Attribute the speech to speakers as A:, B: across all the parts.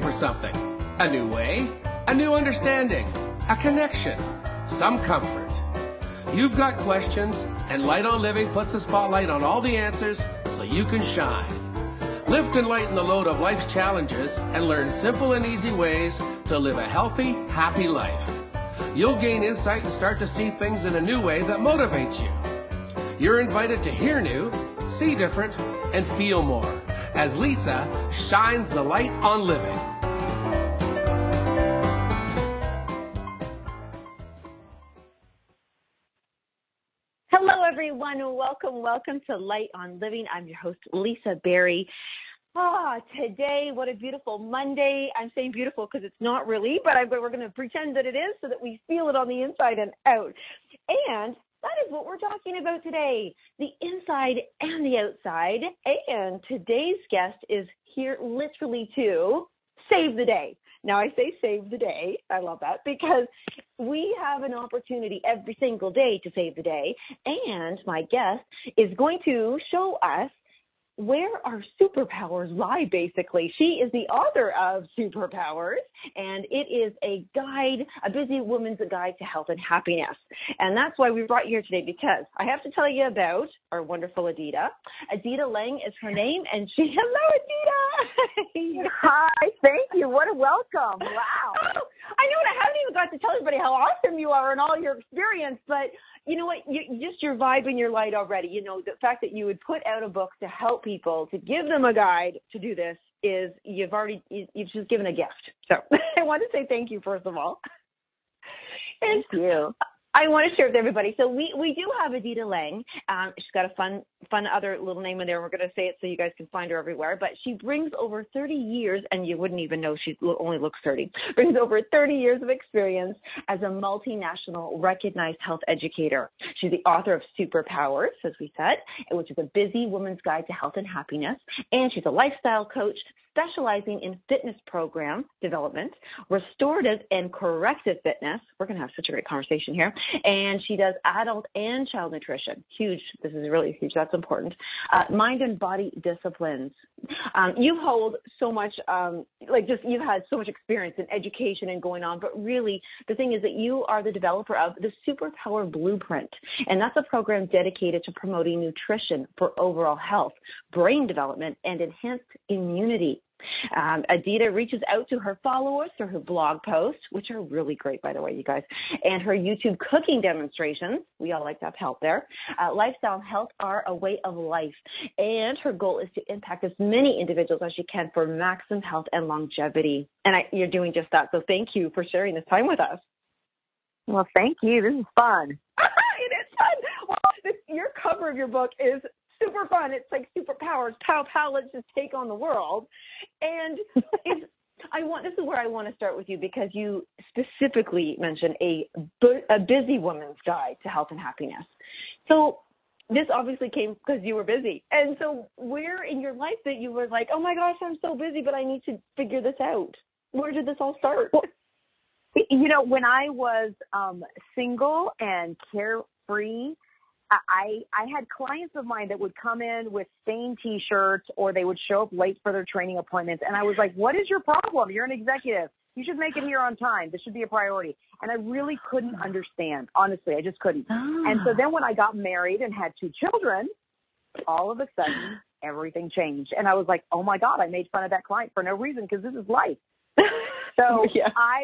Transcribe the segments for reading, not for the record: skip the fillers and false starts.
A: for something. A new way, a new understanding, a connection, some comfort. You've got questions, and Light on Living puts the spotlight on all the answers so you can shine. Lift and lighten the load of life's challenges and learn simple and easy ways to live a healthy, happy life. You'll gain insight and start to see things in a new way that motivates you. You're invited to hear new, see different, and feel more as Lisa shines the light on living.
B: Hello, everyone. Welcome to Light on Living. I'm your host, Lisa Berry. Today, what a beautiful Monday. I'm saying beautiful because it's not really, but we're going to pretend that it is so that we feel it on the inside and out. And that is what we're talking about today, the inside and the outside. And today's guest is here literally to save the day. Now, I say save the day. I love that because we have an opportunity every single day to save the day. And my guest is going to show us where our superpowers lie, basically. She is the author of Superpowers, and it is a guide, a busy woman's guide to health and happiness. And that's why we brought you here today, because I have to tell you about our wonderful Adita. Adita Lang is her name, and hello, Adita.
C: Hi, thank you. What a welcome. Wow.
B: I know, I haven't even got to tell everybody how awesome you are and all your experience, but you know what, just your vibe and your light already, you know, the fact that you would put out a book to help people, to give them a guide to do this is, you've just given a gift. So I want to say thank you, first of all.
C: Thank you.
B: I want to share with everybody. So we do have Adita Lang. She's got a fun other little name in there. We're going to say it so you guys can find her everywhere. But she brings over 30 years, and you wouldn't even know she only looks 30, brings over 30 years of experience as a multinational recognized health educator. She's the author of Superpowers, as we said, which is a busy woman's guide to health and happiness. And she's a lifestyle coach specializing in fitness program development, restorative and corrective fitness. We're going to have such a great conversation here. And she does adult and child nutrition. Huge. This is really huge. That's important. Mind and body disciplines. You hold so much, you've had so much experience in education and going on, but really the thing is that you are the developer of the Superpower Blueprint. And that's a program dedicated to promoting nutrition for overall health, brain development, and enhanced immunity. Adita reaches out to her followers through her blog posts, which are really great, by the way, you guys, and her YouTube cooking demonstrations. We all like to have help there. Lifestyle and health are a way of life, and her goal is to impact as many individuals as she can for maximum health and longevity. And you're doing just that, so thank you for sharing this time with us.
C: Well, thank you. This is fun.
B: It is fun. Well, your cover of your book is super fun. It's like superpowers. Pow, let's just take on the world. And this is where I want to start with you, because you specifically mentioned a busy woman's guide to health and happiness. So this obviously came because you were busy. And so where in your life that you were like, oh my gosh, I'm so busy, but I need to figure this out? Where did this all start?
C: Well, you know, when I was single and carefree, I had clients of mine that would come in with stained T-shirts, or they would show up late for their training appointments. And I was like, what is your problem? You're an executive. You should make it here on time. This should be a priority. And I really couldn't understand. Honestly, I just couldn't. And so then when I got married and had 2 children, all of a sudden everything changed. And I was like, oh my God, I made fun of that client for no reason, because this is life. So yeah. I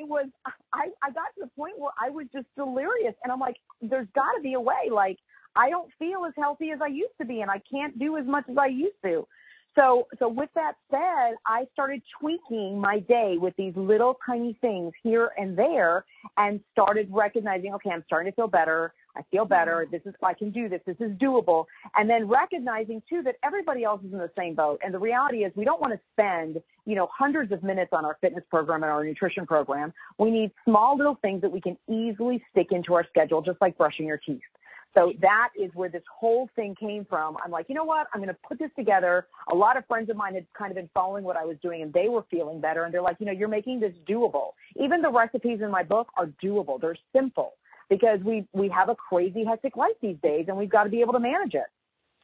C: got to the point where I was just delirious. And I'm like, there's got to be a way. Like, I don't feel as healthy as I used to be, and I can't do as much as I used to. So with that said, I started tweaking my day with these little tiny things here and there, and started recognizing, okay, I'm starting to feel better. I feel better. I can do this. This is doable. And then recognizing too that everybody else is in the same boat. And the reality is we don't want to spend, hundreds of minutes on our fitness program and our nutrition program. We need small little things that we can easily stick into our schedule, just like brushing your teeth. So that is where this whole thing came from. I'm like, you know what? I'm going to put this together. A lot of friends of mine had kind of been following what I was doing, and they were feeling better. And they're like, you're making this doable. Even the recipes in my book are doable. They're simple, because we have a crazy, hectic life these days, and we've got to be able to manage it.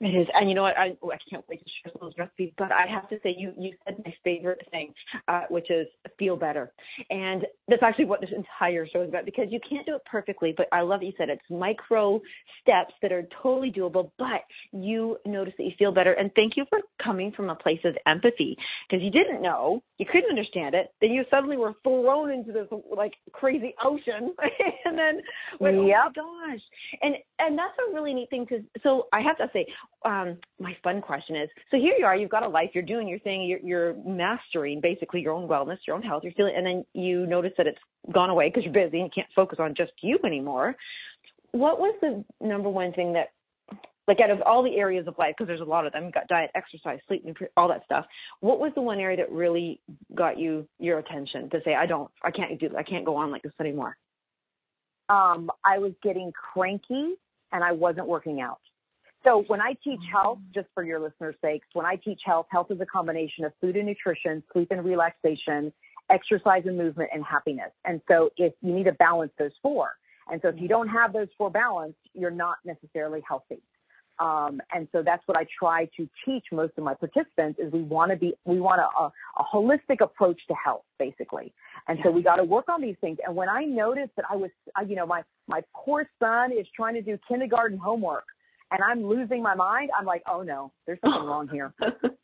B: It is. And you know what? I can't wait to share those recipes. But I have to say, you said my favorite thing, which is feel better. And that's actually what this entire show is about, because you can't do it perfectly. But I love that you said it's micro steps that are totally doable, but you notice that you feel better. And thank you for coming from a place of empathy, because you didn't know, you couldn't understand it. Then you suddenly were thrown into this like crazy ocean. And then went, oh my gosh. And that's a really neat thing. So I have to say, my fun question is, so here you are, you've got a life, you're doing your thing, you're mastering basically your own wellness, your own health, you're feeling, and then you notice that it's gone away because you're busy and you can't focus on just you anymore. What was the number one thing that, like out of all the areas of life, because there's a lot of them, you've got diet, exercise, sleep, all that stuff, what was the one area that really got your attention to say, I can't go on like this anymore?
C: I was getting cranky and I wasn't working out. So when I teach health, just for your listeners' sakes, when I teach health, health is a combination of food and nutrition, sleep and relaxation, exercise and movement, and happiness. And so if you need to balance those four. And so if you don't have those four balanced, you're not necessarily healthy. And so that's what I try to teach most of my participants is we want a holistic approach to health, basically. And so we got to work on these things. And when I noticed that my poor son is trying to do kindergarten homework and I'm losing my mind, I'm like, oh no, there's something wrong here.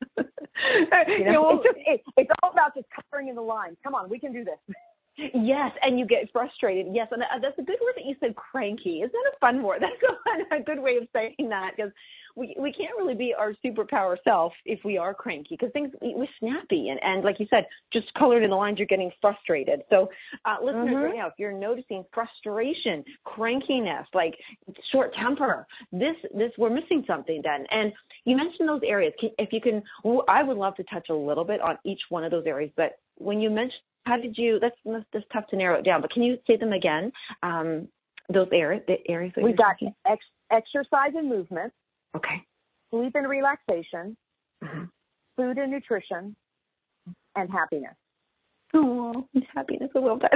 C: It's all about just coloring in the lines. Come on, we can do this.
B: Yes, and you get frustrated. Yes, and that's a good word that you said, cranky. Isn't that a fun word? That's a good way of saying that, because we can't really be our superpower self if we are cranky, because we're snappy. And like you said, just colored in the lines, you're getting frustrated. So listeners right now, if you're noticing frustration, crankiness, like short temper, this we're missing something then. And you mentioned those areas. If you can, I would love to touch a little bit on each one of those areas, but when you mentioned, how did you, that's tough to narrow it down, but can you say them again? Those areas. The areas that
C: we've got exercise and movement.
B: Okay.
C: Sleep and relaxation, food and nutrition, and happiness.
B: Oh, happiness. I love that.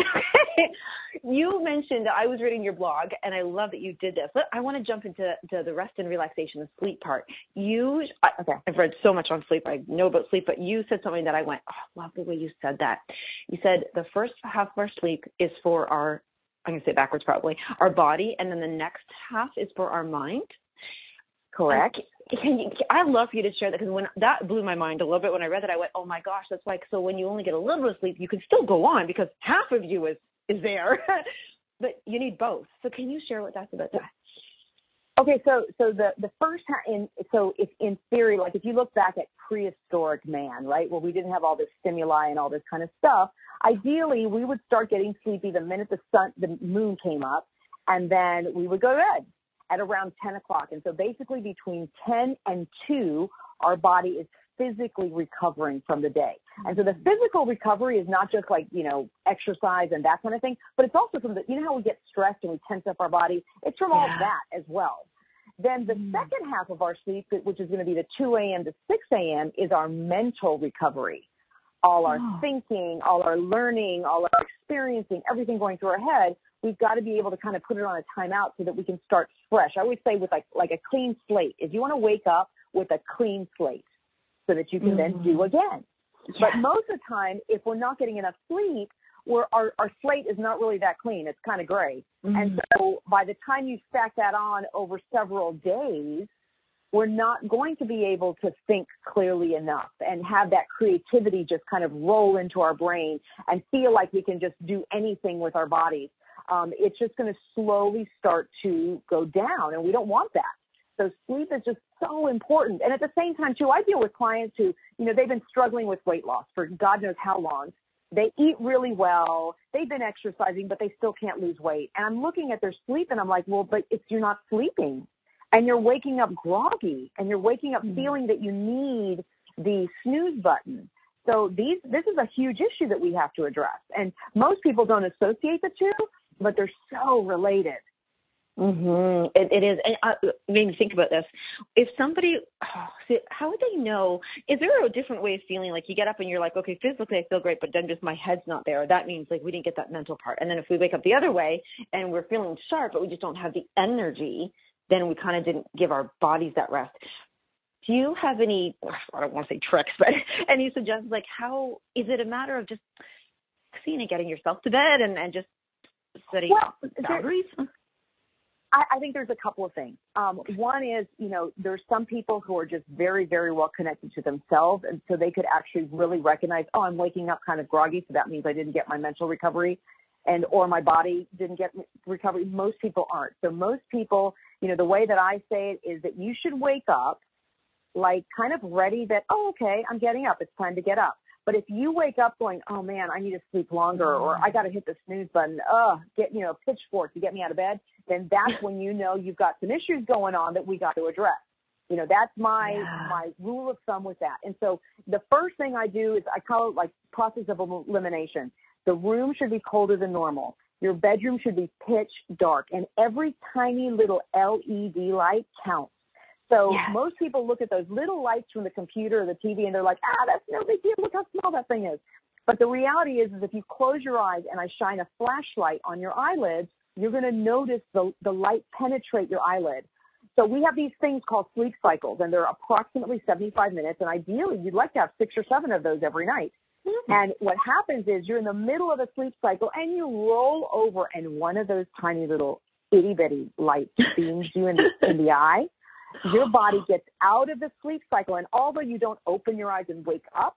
B: You mentioned, I was reading your blog, and I love that you did this. I want to jump into the rest and relaxation, the sleep part. I've read so much on sleep. I know about sleep, but you said something that I went, oh, I love the way you said that. You said the first half of our sleep is for our, I'm going to say it backwards probably, our body, and then the next half is for our mind.
C: Correct.
B: I'd love for you to share that, because when that blew my mind a little bit when I read that, I went, oh my gosh, that's like, so when you only get a little bit of sleep, you can still go on because half of you is there, but you need both. So can you share what that's about?
C: Okay, so the first if in theory, like if you look back at prehistoric man, right, where we didn't have all this stimuli and all this kind of stuff, ideally we would start getting sleepy the minute the moon came up, and then we would go to bed at around 10 o'clock. And so basically between 10 and 2, our body is physically recovering from the day. And so the physical recovery is not just like, exercise and that kind of thing, but it's also from how we get stressed and we tense up our body. It's from all that as well. Then the second half of our sleep, which is going to be the 2 a.m. to 6 a.m., is our mental recovery. All our thinking, all our learning, all our experiencing, everything going through our head, we've got to be able to kind of put it on a timeout so that we can start fresh. I always say with like a clean slate, is you want to wake up with a clean slate so that you can then do again. Yeah. But most of the time, if we're not getting enough sleep, our slate is not really that clean. It's kind of gray. And so by the time you stack that on over several days, we're not going to be able to think clearly enough and have that creativity just kind of roll into our brain and feel like we can just do anything with our bodies. It's just going to slowly start to go down, and we don't want that. So sleep is just so important. And at the same time, too, I deal with clients who, they've been struggling with weight loss for God knows how long. They eat really well. They've been exercising, but they still can't lose weight. And I'm looking at their sleep, and I'm like, well, but if you're not sleeping and you're waking up groggy and you're waking up feeling that you need the snooze button. So this is a huge issue that we have to address. And most people don't associate the two, but they're so related.
B: It is. And made me think about this. If somebody, how would they know? Is there a different way of feeling? Like you get up and you're like, okay, physically I feel great, but then just my head's not there. That means like we didn't get that mental part. And then if we wake up the other way and we're feeling sharp, but we just don't have the energy, then we kind of didn't give our bodies that rest. do you have any, I don't want to say tricks, but any suggestions, like how, is it a matter of just seeing and getting yourself to bed and just setting boundaries?
C: I think there's a couple of things. One is, there's some people who are just very, very well connected to themselves. And so they could actually really recognize, oh, I'm waking up kind of groggy. So that means I didn't get my mental recovery or my body didn't get recovery. Most people aren't. So most people, the way that I say it is that you should wake up like kind of ready that, oh, okay, I'm getting up. It's time to get up. But if you wake up going, oh man, I need to sleep longer, or I got to hit the snooze button, get, pitchfork to get me out of bed, then that's when you've got some issues going on that we got to address. That's my rule of thumb with that. And so the first thing I do is I call it like process of elimination. The room should be colder than normal. Your bedroom should be pitch dark, and every tiny little LED light counts. So most people look at those little lights from the computer or the TV and they're like, that's no big deal. Look how small that thing is. But the reality is if you close your eyes and I shine a flashlight on your eyelids, you're going to notice the light penetrate your eyelid. So we have these things called sleep cycles, and they're approximately 75 minutes. And ideally, you'd like to have 6 or 7 of those every night. Mm-hmm. And what happens is you're in the middle of a sleep cycle and you roll over and one of those tiny little itty bitty lights beams you in the eye. Your body gets out of the sleep cycle, and although you don't open your eyes and wake up,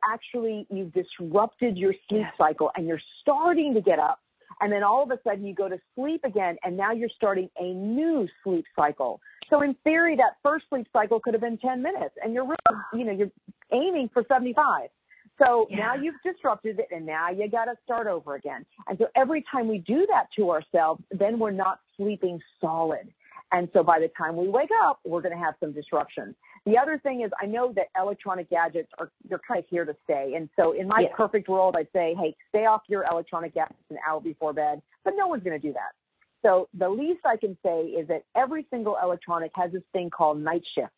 C: you've disrupted your sleep cycle, and you're starting to get up, and then all of a sudden you go to sleep again, and now you're starting a new sleep cycle. So in theory, that first sleep cycle could have been 10 minutes, and you're really, you're aiming for 75. So now you've disrupted it, and now you got to start over again. And so every time we do that to ourselves, then we're not sleeping solid. And so by the time we wake up, we're going to have some disruptions. The other thing is I know that electronic gadgets they're kind of here to stay. And so in my perfect world, I'd say, hey, stay off your electronic gadgets an hour before bed, but no one's going to do that. So the least I can say is that every single electronic has this thing called night shift.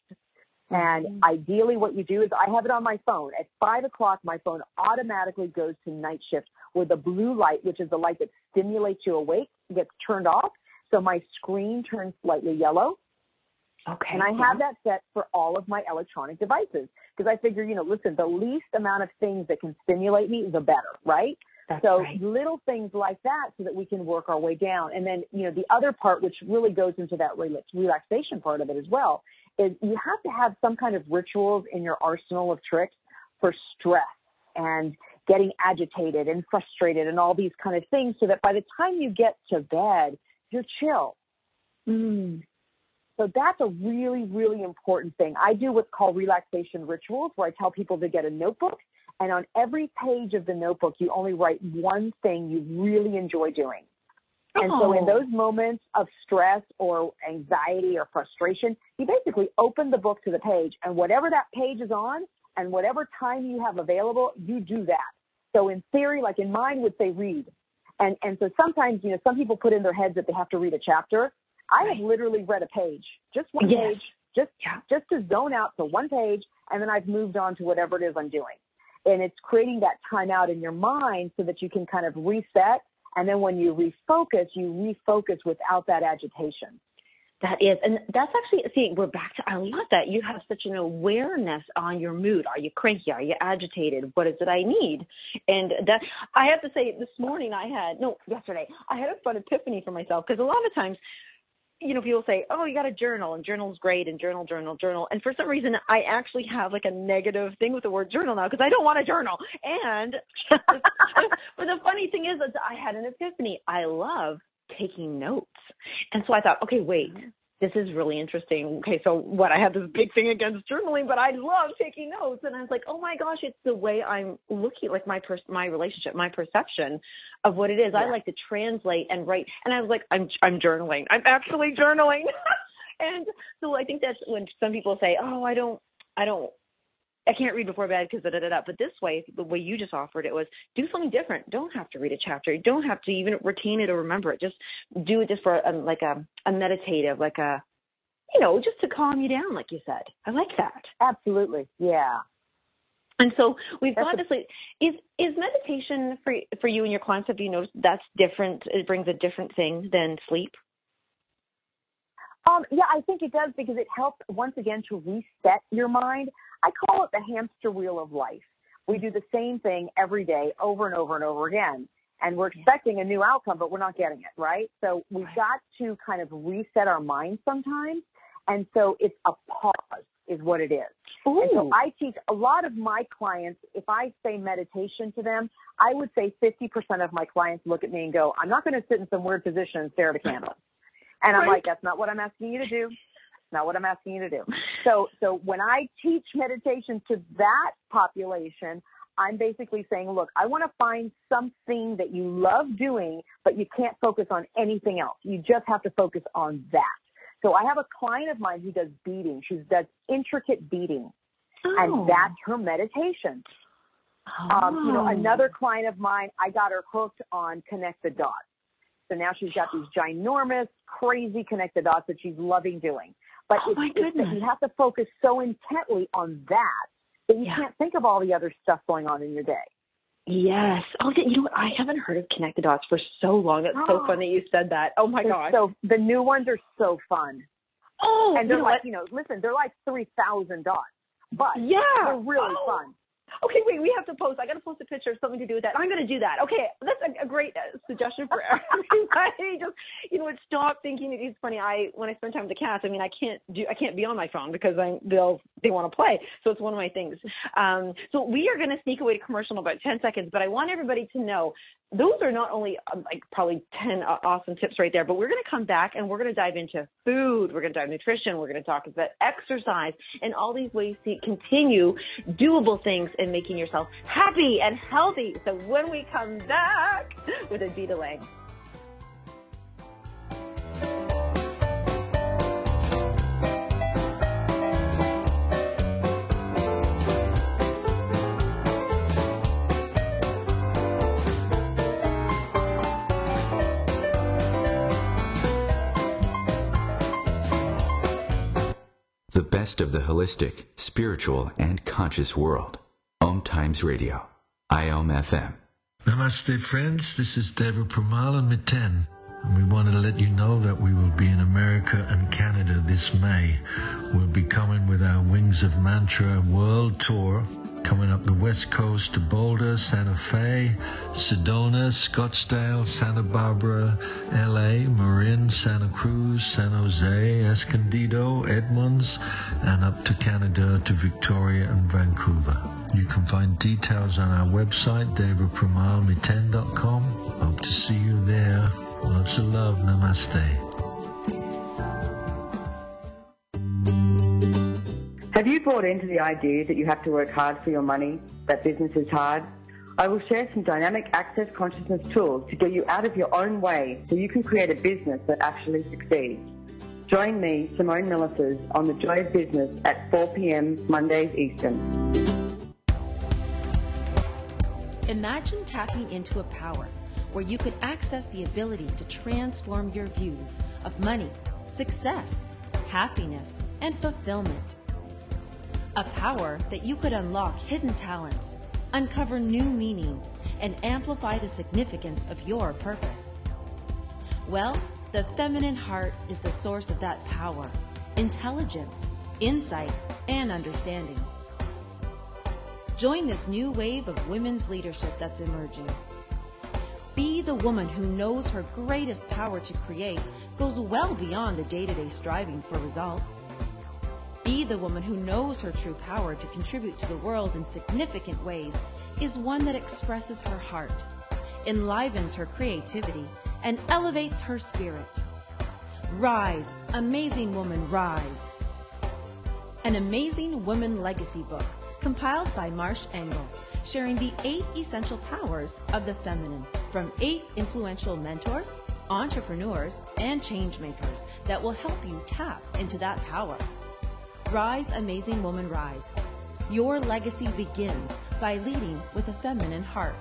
C: And ideally what you do is I have it on my phone. At 5 o'clock, my phone automatically goes to night shift where the blue light, which is the light that stimulates you awake, gets turned off. So my screen turns slightly yellow. Okay. And I have that set for all of my electronic devices because I figure, listen, the least amount of things that can stimulate me, the better, right? That's right. Little things like that so that we can work our way down. And then, the other part, which really goes into that relaxation part of it as well, is you have to have some kind of rituals in your arsenal of tricks for stress and getting agitated and frustrated and all these kind of things so that by the time you get to bed, you're chill. So that's a really, really important thing. I do what's called relaxation rituals where I tell people to get a notebook, and on every page of the notebook, you only write one thing you really enjoy doing. And so in those moments of stress or anxiety or frustration, you basically open the book to the page, and whatever that page is on and whatever time you have available, you do that. So in theory, like in mine would say read. And so sometimes, some people put in their heads that they have to read a chapter. I have literally read a page, just one page, just to zone out to one page, and then I've moved on to whatever it is I'm doing. And it's creating that time out in your mind so that you can kind of reset. And then when you refocus without that agitation.
B: That is, and that's actually, we're back to, I love that. You have such an awareness on your mood. Are you cranky? Are you agitated? What is it I need? And that, I have to say, yesterday, I had a fun epiphany for myself because a lot of times, people say, oh, you got to journal, and journal's great, and journal. And for some reason, I actually have like a negative thing with the word journal now because I don't want to journal. And but the funny thing is that I had an epiphany. I love taking notes. And so I thought, okay, wait, this is really interesting. Okay, so I have this big thing against journaling, but I love taking notes. And I was like, oh my gosh, it's the way I'm looking, like my relationship, my perception of what it is. I like to translate and write. And I was like, I'm journaling. I'm actually journaling. And so I think that's when some people say, oh, I can't read before bed because But this way, the way you just offered it was do something different. Don't have to read a chapter. You don't have to even retain it or remember it. Just do it just for a meditative, just to calm you down, like you said. I like that.
C: Absolutely. Yeah.
B: And so we've got this. Is meditation for you and your clients? Have you noticed that's different? It brings a different thing than sleep.
C: Yeah, I think it does because it helps, once again, to reset your mind. I call it the hamster wheel of life. We do the same thing every day over and over and over again. And we're expecting a new outcome, but we're not getting it, right? So we've got to kind of reset our minds sometimes. And so it's a pause is what it is. Ooh. And so I teach a lot of my clients, if I say meditation to them, I would say 50% of my clients look at me and go, I'm not going to sit in some weird position and stare at a candle. And I'm like, that's not what I'm asking you to do. Not what I'm asking you to do. So when I teach meditation to that population, I'm basically saying, look, I want to find something that you love doing, but you can't focus on anything else. You just have to focus on that. So I have a client of mine who does beading. She does intricate beading, and that's her meditation. Another client of mine, I got her hooked on Connect the Dots. So now she's got these ginormous, crazy Connect the Dots that she's loving doing. But it's that you have to focus so intently on that you can't think of all the other stuff going on in your day.
B: Yes. Oh, you know what? I haven't heard of Connect the Dots for so long. It's so fun that you said that. Oh my gosh.
C: So the new ones are so fun. Oh, and they're like, listen, they're like 3,000 dots, but they're really fun.
B: Okay, wait, we have to post. I got to post a picture of something to do with that. I'm going to do that. Okay, that's a great suggestion for everybody. Just, stop thinking it's funny. When I spend time with the cats, I can't be on my phone because they want to play. So it's one of my things. So we are going to sneak away to commercial in about 10 seconds, but I want everybody to know those are not only probably 10 awesome tips right there, but we're going to come back and we're going to dive into food. We're going to dive into nutrition. We're going to talk about exercise and all these ways to continue doable things and making yourself happy and healthy. So when we come back with Adita Lang.
D: The best of the holistic, spiritual, and conscious world. Om Times Radio. IOM FM.
E: Namaste, friends. This is Deva Premal Miten, and we want to let you know that we will be in America and Canada this May. We'll be coming with our Wings of Mantra World Tour, coming up the West Coast to Boulder, Santa Fe, Sedona, Scottsdale, Santa Barbara, LA, Marin, Santa Cruz, San Jose, Escondido, Edmonds, and up to Canada to Victoria and Vancouver. You can find details on our website, devapremalmiten.com. Hope to see you there. Lots of love. Namaste.
F: Have you bought into the idea that you have to work hard for your money, that business is hard? I will share some dynamic access consciousness tools to get you out of your own way so you can create a business that actually succeeds. Join me, Simone Millicers, on The Joy of Business at 4 p.m. Mondays Eastern.
G: Imagine tapping into a power where you could access the ability to transform your views of money, success, happiness, and fulfillment. A power that you could unlock hidden talents, uncover new meaning, and amplify the significance of your purpose. Well, the feminine heart is the source of that power, intelligence, insight, and understanding. Join this new wave of women's leadership that's emerging. Be the woman who knows her greatest power to create goes well beyond the day-to-day striving for results. Be the woman who knows her true power to contribute to the world in significant ways is one that expresses her heart, enlivens her creativity, and elevates her spirit. Rise, amazing woman, rise. An Amazing Woman Legacy book compiled by Marsh Engel, sharing the 8 essential powers of the feminine from 8 influential mentors, entrepreneurs, and change makers that will help you tap into that power. Rise, amazing woman, rise. Your legacy begins by leading with a feminine heart.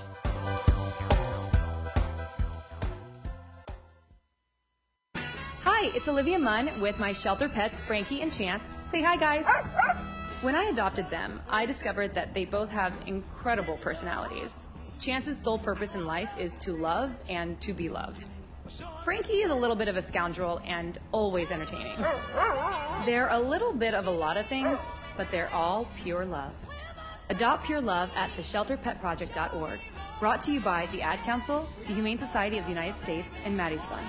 H: Hi, it's Olivia Munn with my shelter pets, Frankie and Chance. Say hi, guys. When I adopted them, I discovered that they both have incredible personalities. Chance's sole purpose in life is to love and to be loved. Frankie is a little bit of a scoundrel and always entertaining. They're a little bit of a lot of things, but they're all pure love. Adopt pure love at theshelterpetproject.org. Brought to you by the Ad Council, the Humane Society of the United States, and Maddie's Fund.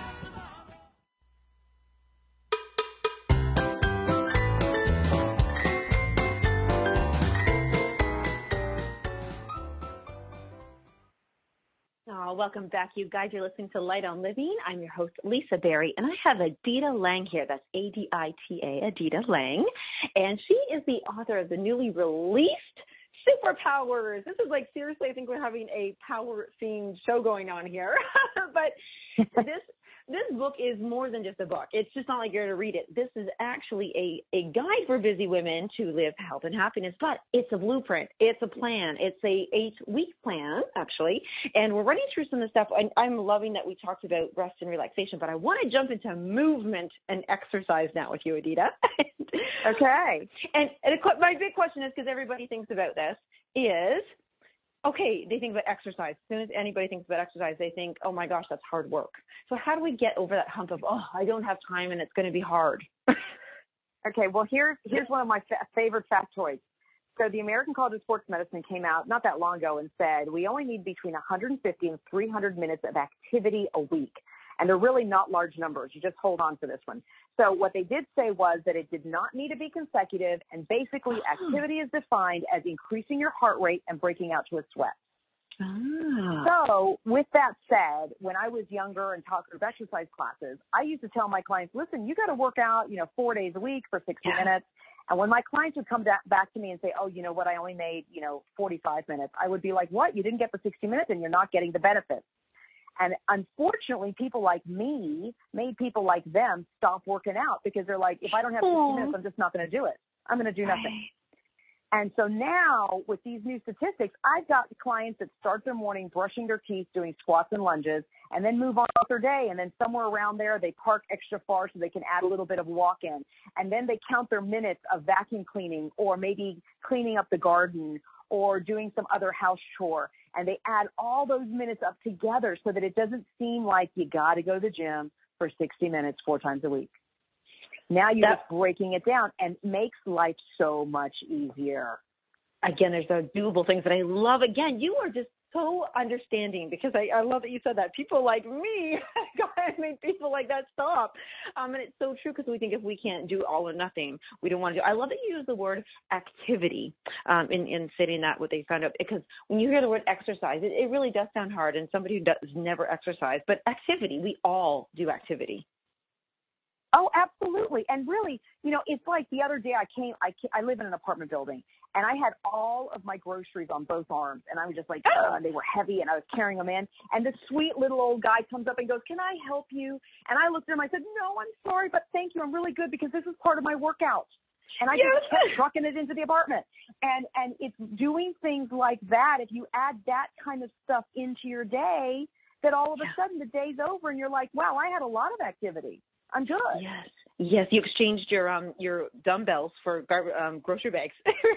B: Welcome back, you guys. You're listening to Light on Living. I'm your host, Lisa Berry, and I have Adita Lang here. That's Adita, Adita Lang. And she is the author of the newly released Superpowers. This is like, seriously, I think we're having a power-themed show going on here. But this book is more than just a book. It's just not like you're going to read it. This is actually a guide for busy women to live health and happiness, but it's a blueprint. It's a plan. It's a 8-week plan, actually. And we're running through some of the stuff. I'm loving that we talked about rest and relaxation, but I want to jump into movement and exercise now with you, Adita.
C: Okay.
B: And my big question is, because everybody thinks about this, is, okay, they think about exercise. As soon as anybody thinks about exercise, they think, oh my gosh, that's hard work. So how do we get over that hump of, oh, I don't have time and it's going to be hard?
C: Okay, well, here's one of my favorite factoids. So the American College of Sports Medicine came out not that long ago and said we only need between 150 and 300 minutes of activity a week. And they're really not large numbers. You just hold on to this one. So what they did say was that it did not need to be consecutive, and basically activity is defined as increasing your heart rate and breaking out to a sweat. So with that said, when I was younger and taught group exercise classes, I used to tell my clients, listen, you got to work out, 4 days a week for 60 minutes. And when my clients would come back to me and say, oh, you know what, I only made, 45 minutes, I would be like, what? You didn't get the 60 minutes and you're not getting the benefits. And unfortunately, people like me made people like them stop working out because they're like, if I don't have 60 minutes, I'm just not going to do it. I'm going to do nothing. And so now with these new statistics, I've got clients that start their morning brushing their teeth, doing squats and lunges, and then move on with their day. And then somewhere around there, they park extra far so they can add a little bit of walk-in. And then they count their minutes of vacuum cleaning or maybe cleaning up the garden or doing some other house chore. And they add all those minutes up together so that it doesn't seem like you got to go to the gym for 60 minutes 4 times a week. Now you're just breaking it down and makes life so much easier.
B: Again, there's those doable things that I love. Again, you are just so understanding because I love that you said that. People like me, I made people like that stop. And it's so true because we think if we can't do all or nothing, we don't want to do. I love that you use the word activity in saying that what they found out, because when you hear the word exercise, it really does sound hard. And somebody who does never exercise, but activity, we all do activity.
C: Oh, absolutely. And really, it's like the other day I live in an apartment building and I had all of my groceries on both arms and I was just like, and they were heavy and I was carrying them in. And this sweet little old guy comes up and goes, can I help you? And I looked at him, I said, no, I'm sorry, but thank you. I'm really good because this is part of my workout. And I just kept trucking it into the apartment. And it's doing things like that. If you add that kind of stuff into your day, that all of a sudden the day's over and you're like, wow, I had a lot of activity. I'm good.
B: Yes. You exchanged your dumbbells for grocery bags.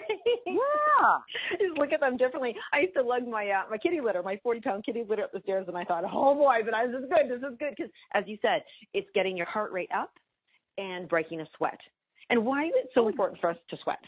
C: Yeah.
B: Just look at them differently. I used to lug my kitty litter, my 40-pound kitty litter up the stairs, and I thought, oh boy, but this is good. Because as you said, it's getting your heart rate up and breaking a sweat. And why is it so important for us to sweat?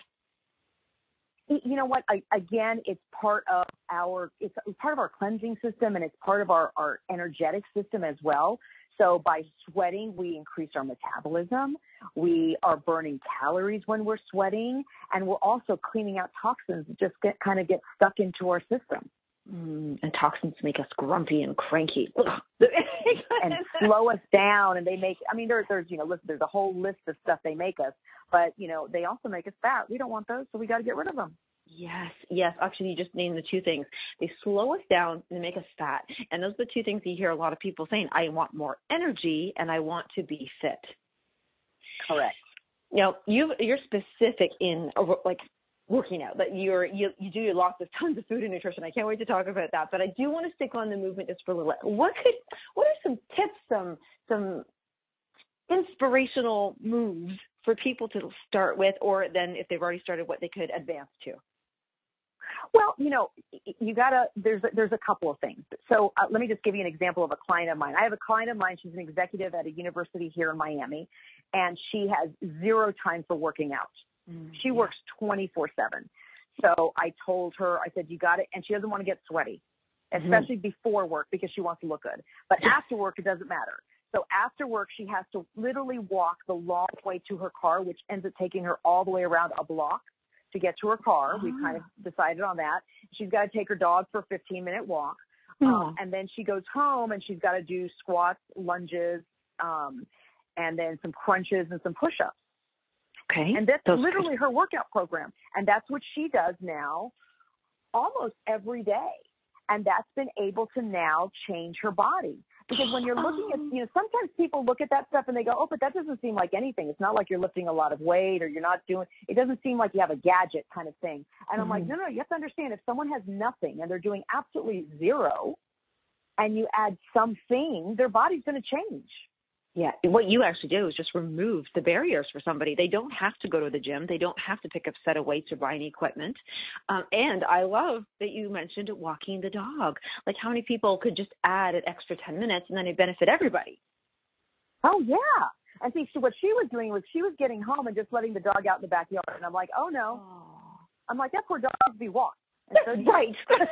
C: You know what? Again, it's part of our cleansing system, and it's part of our energetic system as well. So by sweating, we increase our metabolism. We are burning calories when we're sweating, and we're also cleaning out toxins that just get stuck into our system.
B: And toxins make us grumpy and cranky.
C: And slow us down. And they make, there's a whole list of stuff they make us, but, they also make us fat. We don't want those, so we got to get rid of them.
B: Yes. Actually, you just named the two things. They slow us down and make us fat. And those are the two things you hear a lot of people saying. I want more energy and I want to be fit.
C: Correct.
B: You're specific in working out, that you do lots of tons of food and nutrition. I can't wait to talk about that. But I do want to stick on the movement just for a little. What are some tips, some inspirational moves for people to start with, or then if they've already started, what they could advance to?
C: Well, there's a couple of things. So let me just give you an example of a client of mine. I have a client of mine. She's an executive at a university here in Miami, and she has zero time for working out. She works 24/7. So I told her, I said, you got it. And she doesn't want to get sweaty, especially before work because she wants to look good. But after work, it doesn't matter. So after work, she has to literally walk the long way to her car, which ends up taking her all the way around a block to get to her car. We've kind of decided on that. She's got to take her dog for a 15-minute walk. And then she goes home and she's got to do squats, lunges, and then some crunches and some push-ups.
B: Okay.
C: And that's literally her workout program. And that's what she does now almost every day. And that's been able to now change her body. Because when you're looking at, sometimes people look at that stuff and they go, oh, but that doesn't seem like anything. It's not like you're lifting a lot of weight or you're not doing, it doesn't seem like you have a gadget kind of thing. And I'm like, no, you have to understand if someone has nothing and they're doing absolutely zero and you add something, their body's going to change.
B: Yeah, what you actually do is just remove the barriers for somebody. They don't have to go to the gym. They don't have to pick up a set of weights or buy any equipment. And I love that you mentioned walking the dog. Like how many people could just add an extra 10 minutes and then it benefit everybody?
C: Oh, yeah. And see, what she was doing was she was getting home and just letting the dog out in the backyard. And I'm like, oh, no. I'm like, that poor dog needs to be walked.
B: Right.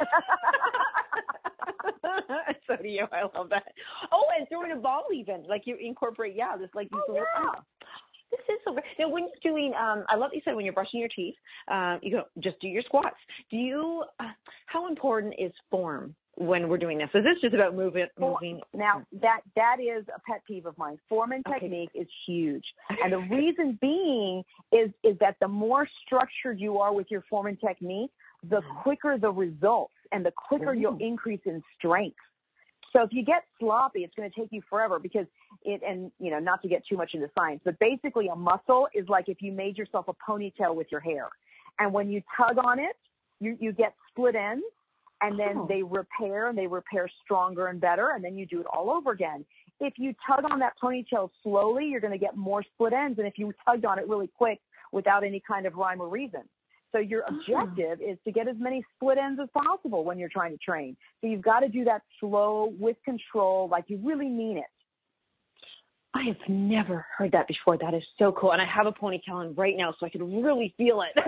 B: So do you. I love that. Oh, and throwing a ball even. Like you incorporate, this like these little. This is so great. Now, when you're doing, I love that you said when you're brushing your teeth, you go just do your squats. Do you? How important is form when we're doing this? Is this just about moving?
C: Now that is a pet peeve of mine. Form and technique is huge, and the reason being is that the more structured you are with your form and technique, the quicker the results and the quicker you'll increase in strength. So if you get sloppy, it's going to take you forever because not to get too much into science, but basically a muscle is like if you made yourself a ponytail with your hair. And when you tug on it, you get split ends and then they repair and they repair stronger and better. And then you do it all over again. If you tug on that ponytail slowly, you're going to get more split ends. And if you tugged on it really quick without any kind of rhyme or reason. So your objective is to get as many split ends as possible when you're trying to train. So you've got to do that slow with control, like you really mean it.
B: I have never heard that before. That is so cool. And I have a ponytail on right now, so I can really feel it.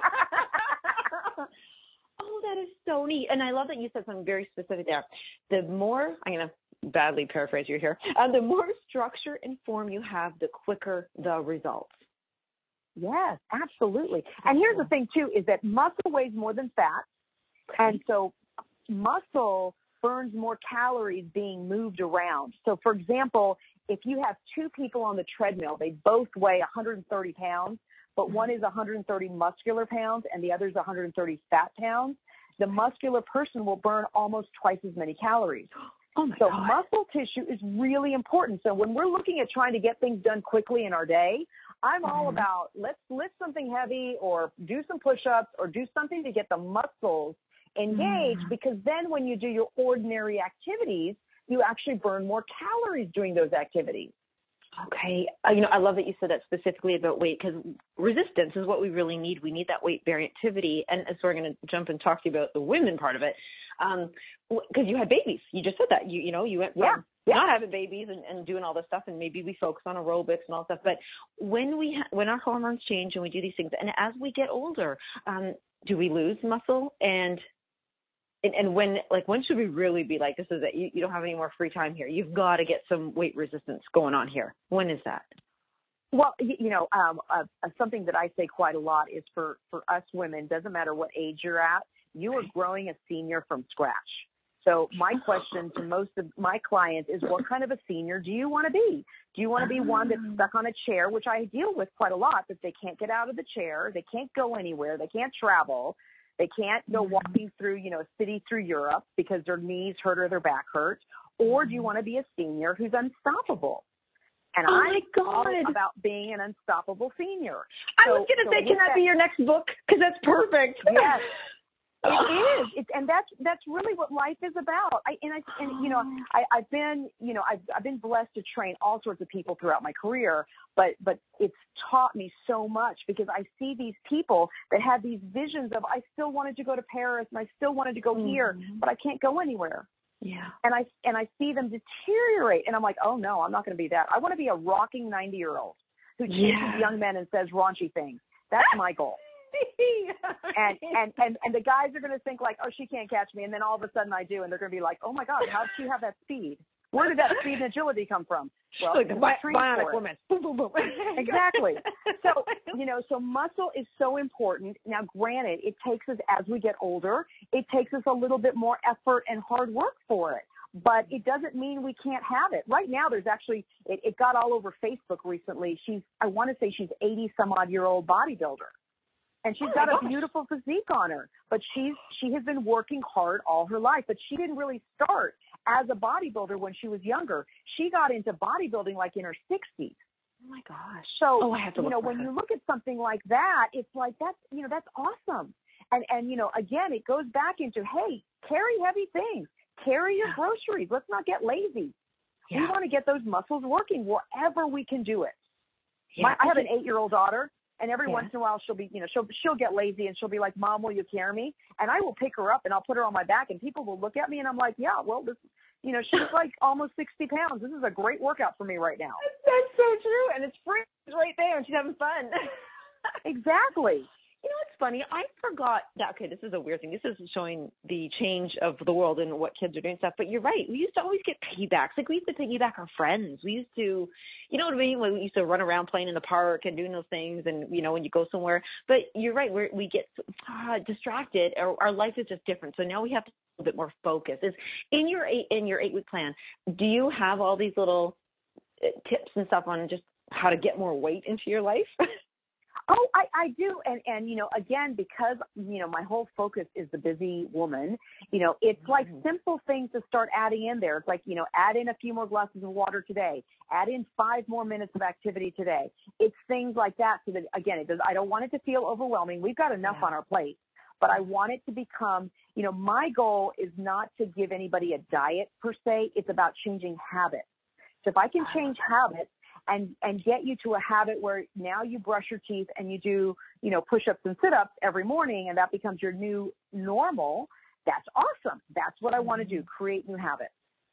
B: Oh, that is so neat. And I love that you said something very specific there. The more, I'm going to badly paraphrase you here, the more structure and form you have, the quicker the results.
C: Yes, absolutely. And here's the thing, too, is that muscle weighs more than fat. And so muscle burns more calories being moved around. So, for example, if you have two people on the treadmill, they both weigh 130 pounds, but one is 130 muscular pounds and the other is 130 fat pounds, the muscular person will burn almost twice as many calories. So muscle tissue is really important. So when we're looking at trying to get things done quickly in our day, I'm all about let's lift something heavy or do some push-ups or do something to get the muscles engaged because then when you do your ordinary activities, you actually burn more calories doing those activities.
B: Okay. I love that you said that specifically about weight because resistance is what we really need. We need that weight-bearing activity. And so we're going to jump and talk to you about the women part of it. Because you had babies. You just said that. You went from not having babies and doing all this stuff, and maybe we focus on aerobics and all stuff. But when our hormones change and we do these things, and as we get older, do we lose muscle? And when should we really be like, this is it? You don't have any more free time here. You've got to get some weight resistance going on here. When is that?
C: Well, something that I say quite a lot is for us women, doesn't matter what age you're at, you are growing a senior from scratch. So my question to most of my clients is, what kind of a senior do you want to be? Do you want to be one that's stuck on a chair, which I deal with quite a lot, that they can't get out of the chair, they can't go anywhere, they can't travel, they can't go walking through, a city through Europe because their knees hurt or their back hurt? Or do you want to be a senior who's unstoppable? And I'm all about being an unstoppable senior.
B: I was going to say, can that be your next book? Because that's perfect.
C: Yes. It is. And that's really what life is about. I've been blessed to train all sorts of people throughout my career, but it's taught me so much because I see these people that have these visions of, I still wanted to go to Paris and I still wanted to go here, but I can't go anywhere.
B: Yeah.
C: And I see them deteriorate, and I'm like, oh no, I'm not going to be that. I want to be a rocking 90-year-old who chases young men and says raunchy things. That's my goal. and the guys are going to think like, oh, she can't catch me, and then all of a sudden I do, and they're going to be like, oh my God, how did she have that speed? Where did that speed and agility come from? Well,
B: like the bionic woman. Boom, boom, boom.
C: Exactly. So muscle is so important. Now, granted, it takes us, as we get older, it takes us a little bit more effort and hard work for it. But it doesn't mean we can't have it. Right now, there's actually, it got all over Facebook recently. I want to say she's 80-some-odd-year-old bodybuilder. And she's got a beautiful physique on her, but she has been working hard all her life, but she didn't really start as a bodybuilder when she was younger. She got into bodybuilding like in her 60s.
B: Oh my gosh.
C: So,
B: I have to
C: when you look at something like that, it's like, that's awesome. And, again, it goes back into, hey, carry heavy things, carry your groceries. Let's not get lazy. Yeah. We want to get those muscles working wherever we can do it. Yeah. I have an 8-year-old daughter. And every once in a while she'll be, she'll get lazy and she'll be like, Mom, will you carry me? And I will pick her up and I'll put her on my back and people will look at me and I'm like, yeah, well, this, she's like almost 60 pounds. This is a great workout for me right now.
B: That's so true. And it's free. It's right there and she's having fun.
C: Exactly.
B: You know, it's funny. I forgot that. Okay, this is a weird thing. This is showing the change of the world and what kids are doing stuff. But you're right. We used to always get piggybacks. Like we used to piggyback our friends. We used to, you know what I mean? Like, we used to run around playing in the park and doing those things. And, when you go somewhere. But you're right. We get distracted. Our life is just different. So now we have to be a little bit more focused. Is in your 8-week plan, do you have all these little tips and stuff on just how to get more weight into your life?
C: Oh, I do. And again, because, my whole focus is the busy woman, it's like simple things to start adding in there. It's like, add in a few more glasses of water today, add in 5 more minutes of activity today. It's things like that. So that, again, I don't want it to feel overwhelming. We've got enough on our plate, but I want it to become, my goal is not to give anybody a diet per se. It's about changing habits. So if I can change habits, and get you to a habit where now you brush your teeth and you do, push-ups and sit-ups every morning, and that becomes your new normal, that's awesome. That's what I want to do, create new habits.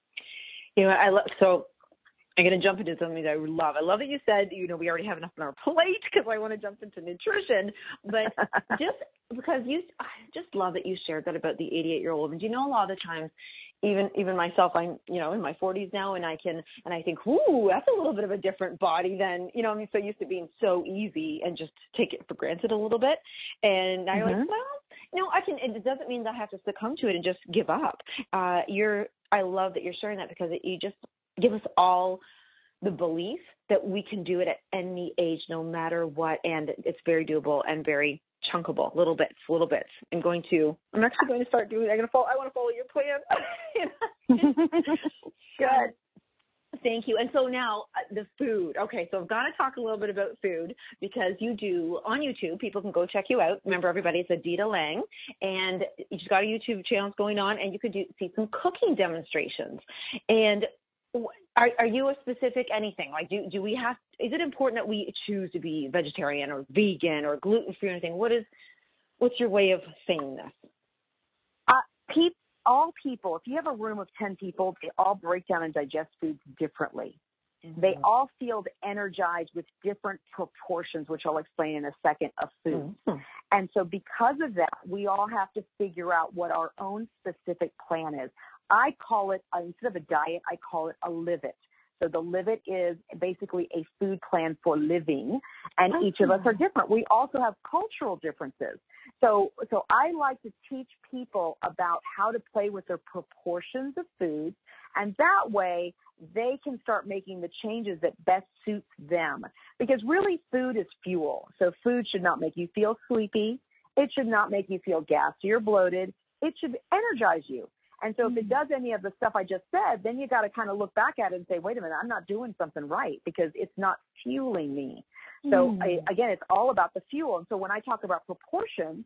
B: So I'm going to jump into something that I love. I love that you said, we already have enough on our plate because I want to jump into nutrition. But just because I just love that you shared that about the 88-year-old. And a lot of the times, even myself, I'm, in my 40s now, and I think, ooh, that's a little bit of a different body than, I'm so used to being so easy and just take it for granted a little bit. And I'm like, well, I can, it doesn't mean that I have to succumb to it and just give up. I love that you're sharing that because you just give us all the belief that we can do it at any age, no matter what. And it's very doable and very chunkable, little bits. I'm actually going to start doing, I want to follow your plan.
C: Good.
B: Thank you. And so now the food. Okay, so I've got to talk a little bit about food because you do on YouTube. People can go check you out. Remember, everybody, it's Adita Lang, and you've got a YouTube channel going on, and you could see some cooking demonstrations. And are you a specific anything? Like, do we have? Is it important that we choose to be vegetarian or vegan or gluten free or anything? What's your way of saying this?
C: All people, if you have a room of 10 people, they all break down and digest foods differently. Mm-hmm. They all feel energized with different proportions, which I'll explain in a second, of food. Mm-hmm. And so because of that, we all have to figure out what our own specific plan is. I call it, instead of a diet, I call it a Live It. So the Live It is basically a food plan for living, and each of us are different. We also have cultural differences. So I like to teach people about how to play with their proportions of food, and that way they can start making the changes that best suits them. Because really food is fuel. So food should not make you feel sleepy. It should not make you feel gassy or bloated. It should energize you. And so if it does any of the stuff I just said, then you got to kind of look back at it and say, wait a minute, I'm not doing something right because it's not fueling me. So again, it's all about the fuel. And so when I talk about proportions,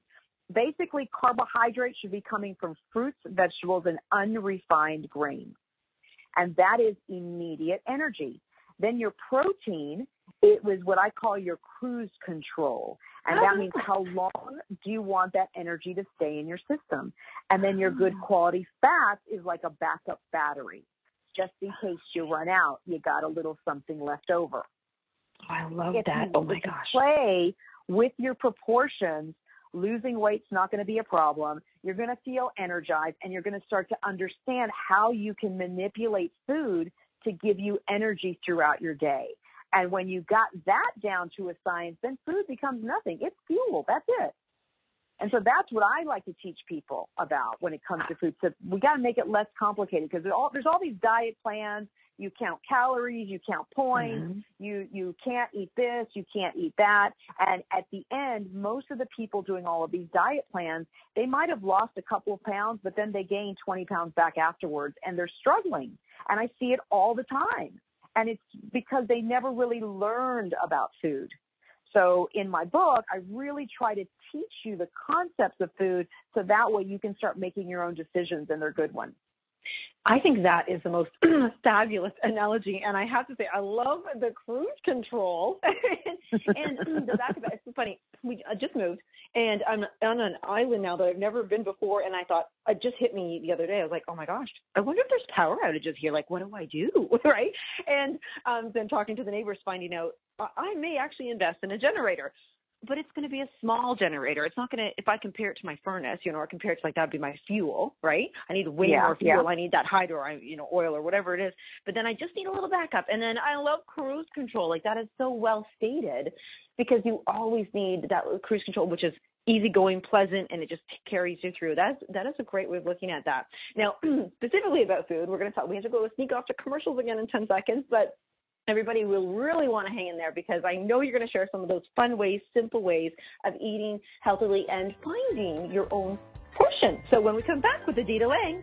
C: basically carbohydrates should be coming from fruits, vegetables, and unrefined grains. And that is immediate energy. Then your protein, it was what I call your cruise control. And that means how long do you want that energy to stay in your system? And then your good quality fats is like a backup battery. Just in case you run out, you got a little something left over.
B: Oh, I love that. Oh, my gosh.
C: Play with your proportions. Losing weight's not going to be a problem. You're going to feel energized, and you're going to start to understand how you can manipulate food to give you energy throughout your day. And when you got that down to a science, then food becomes nothing. It's fuel. That's it. And so that's what I like to teach people about when it comes to food. So we got to make it less complicated because there's all these diet plans. You count calories, you count points, you can't eat this, you can't eat that. And at the end, most of the people doing all of these diet plans, they might have lost a couple of pounds, but then they gain 20 pounds back afterwards, and they're struggling. And I see it all the time. And it's because they never really learned about food. So in my book, I really try to teach you the concepts of food so that way you can start making your own decisions, and they're good ones.
B: I think that is the most fabulous analogy, and I have to say, I love the cruise control. And the back of it, it's so funny. We just moved, and I'm on an island now that I've never been before, and I thought, it just hit me the other day. I was like, oh, my gosh, I wonder if there's power outages here. Like, what do I do, right? And then talking to the neighbors, finding out I may actually invest in a generator. But it's going to be a small generator. It's not going to, if I compare it to my furnace, or compare it to that would be my fuel, right? I need way more fuel. I need that hydro, oil or whatever it is. But then I just need a little backup. And then I love cruise control. Like, that is so well stated because you always need that cruise control, which is easygoing, pleasant, and it just carries you through. That is a great way of looking at that. Now, specifically about food, we have to go sneak off to commercials again in 10 seconds, but everybody will really want to hang in there because I know you're going to share some of those fun ways, simple ways of eating healthily and finding your own portion. So when we come back with Adita Lang.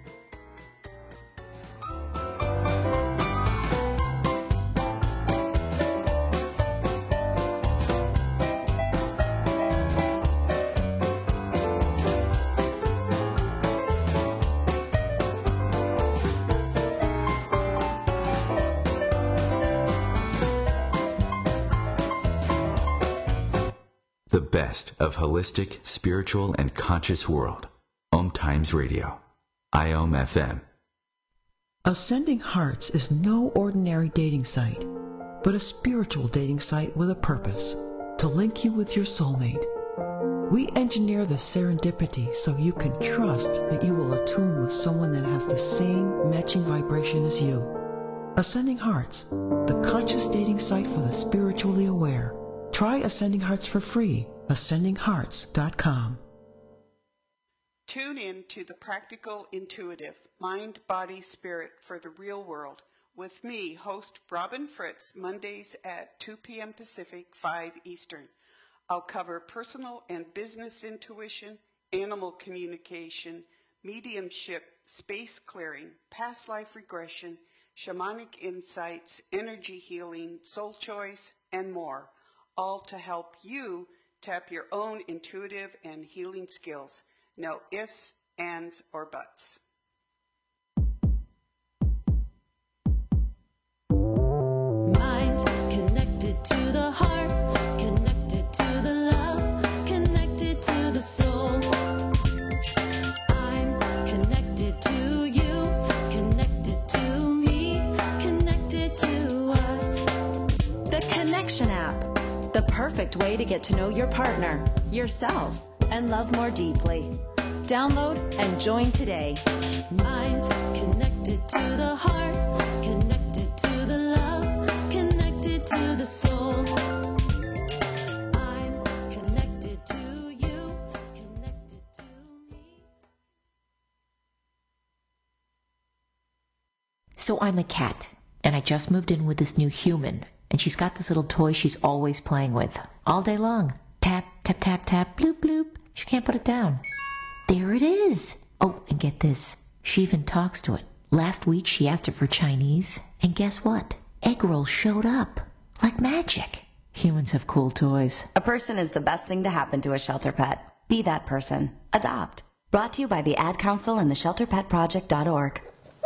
D: The best of holistic, spiritual, and conscious world. Om Times Radio. IOM FM.
I: Ascending Hearts is no ordinary dating site, but a spiritual dating site with a purpose, to link you with your soulmate. We engineer the serendipity so you can trust that you will attune with someone that has the same matching vibration as you. Ascending Hearts, the conscious dating site for the spiritually aware. Try Ascending Hearts for free. AscendingHearts.com.
J: Tune in to The Practical Intuitive, Mind, Body, Spirit for the Real World with me, host Robin Fritz, Mondays at 2 p.m. Pacific, 5 Eastern. I'll cover personal and business intuition, animal communication, mediumship, space clearing, past life regression, shamanic insights, energy healing, soul choice, and more. All to help you tap your own intuitive and healing skills. No ifs, ands, or buts.
G: Mind connected to the heart, connected to the love, connected to the soul. I'm connected to you, connected to me, connected to us. The Connection app. The perfect way to get to know your partner, yourself, and love more deeply. Download and join today. Mind connected to the heart, connected to the love, connected to the soul. I'm connected to you, connected to me.
K: So I'm a cat, and I just moved in with this new human. And she's got this little toy she's always playing with, all day long. Tap, tap, tap, tap, bloop, bloop. She can't put it down. There it is. Oh, and get this. She even talks to it. Last week she asked it for Chinese, and guess what? Egg rolls showed up. Like magic. Humans have cool toys.
L: A person is the best thing to happen to a shelter pet. Be that person. Adopt. Brought to you by the Ad Council and the ShelterPetProject.org.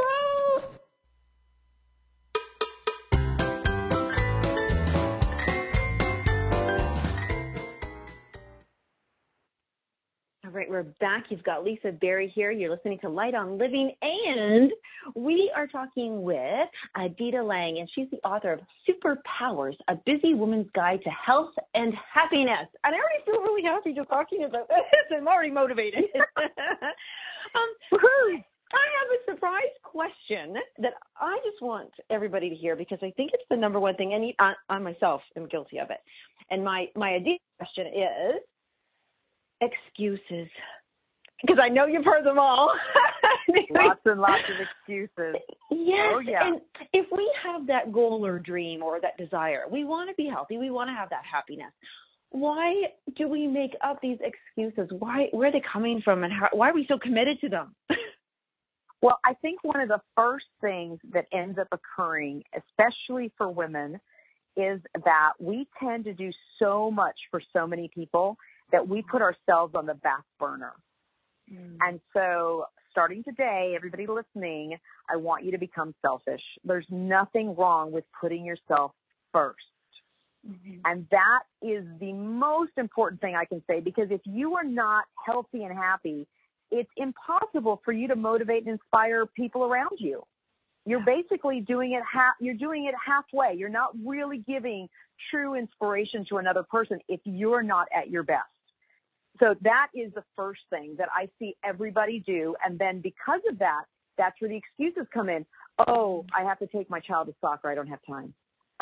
B: All right, we're back. You've got Lisa Berry here. You're listening to Light on Living, and we are talking with Adita Lang, and she's the author of Superpowers, A Busy Woman's Guide to Health and Happiness. And I already feel really happy just talking about this. I'm already motivated. I have a surprise question that I just want everybody to hear because I think it's the number one thing, and I myself am guilty of it. And my Adita question is, excuses, because I know you've heard them all.
C: Lots and lots of excuses.
B: Yes.
C: Oh, yeah.
B: And if we have that goal or dream or that desire, we want to be healthy, we want to have that happiness. Why do we make up these excuses? Where are they coming from, and why are we so committed to them?
C: Well, I think one of the first things that ends up occurring, especially for women, is that we tend to do so much for so many people that we put ourselves on the back burner. And so starting today, everybody listening, I want you to become selfish. There's nothing wrong with putting yourself first. And that is the most important thing I can say, because if you are not healthy and happy, it's impossible for you to motivate and inspire people around you. You're basically doing it halfway. You're not really giving true inspiration to another person if you're not at your best. So that is the first thing that I see everybody do. And then because of that, that's where the excuses come in. Oh, I have to take my child to soccer. I don't have time.